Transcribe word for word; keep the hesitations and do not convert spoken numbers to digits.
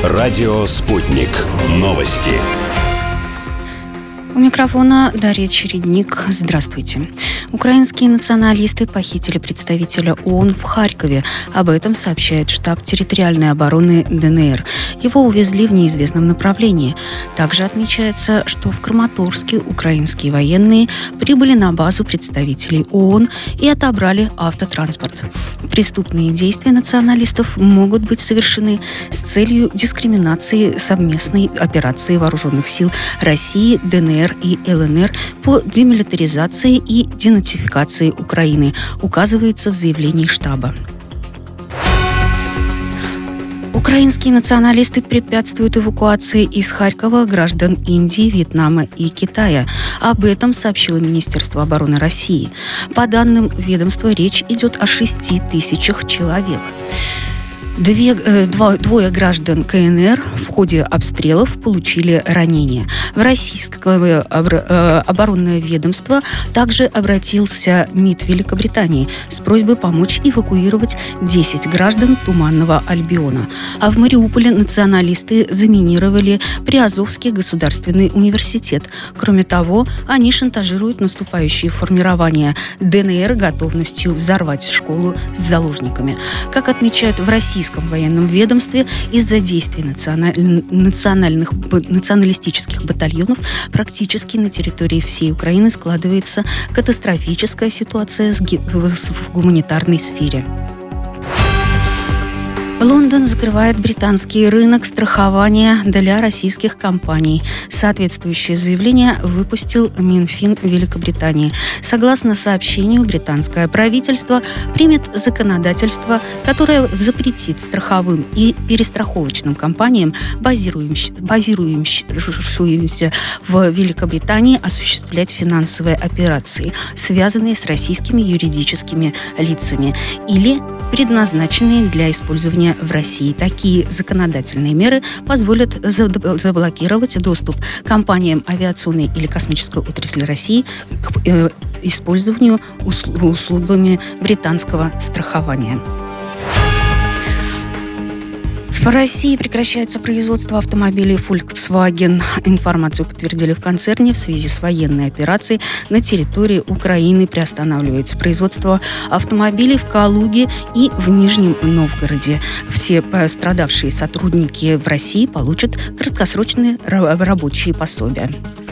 Радио «Спутник». Новости. У микрофона Дарья Чередник. Здравствуйте. Украинские националисты похитили представителя ООН в Харькове. Об этом сообщает штаб территориальной обороны ДНР. Его увезли в неизвестном направлении. Также отмечается, что в Краматорске украинские военные прибыли на базу представителей ООН и отобрали автотранспорт. Преступные действия националистов могут быть совершены с целью дискриминации совместной операции вооруженных сил России, ДНР и ЛНР по демилитаризации и денацификации Украины, указывается в заявлении штаба. Украинские националисты препятствуют эвакуации из Харькова граждан Индии, Вьетнама и Китая. Об этом сообщило Министерство обороны России. По данным ведомства, речь идет о шести тысячах человек. Две, два, двое граждан КНР в ходе обстрелов получили ранения. В российское оборонное ведомство также обратился МИД Великобритании с просьбой помочь эвакуировать десять граждан Туманного Альбиона. А в Мариуполе националисты заминировали Приазовский государственный университет. Кроме того, они шантажируют наступающие формирования ДНР готовностью взорвать школу с заложниками. Как отмечают в российском В военном ведомстве, из-за действий националь... национальных националистических батальонов практически на территории всей Украины складывается катастрофическая ситуация с ги... в гуманитарной сфере. Лондон закрывает британский рынок страхования для российских компаний. Соответствующее заявление выпустил Минфин Великобритании. Согласно сообщению, британское правительство примет законодательство, которое запретит страховым и перестраховочным компаниям, базируемся, базирующимся в Великобритании, осуществлять финансовые операции, связанные с российскими юридическими лицами или предназначенные для использования в России. Такие законодательные меры позволят заблокировать доступ компаниям авиационной или космической отрасли России к э, использованию усл- услугами британского страхования. В России прекращается производство автомобилей Volkswagen. Информацию подтвердили в концерне. В связи с военной операцией на территории Украины приостанавливается производство автомобилей в Калуге и в Нижнем Новгороде. Все пострадавшие сотрудники в России получат краткосрочные рабочие пособия.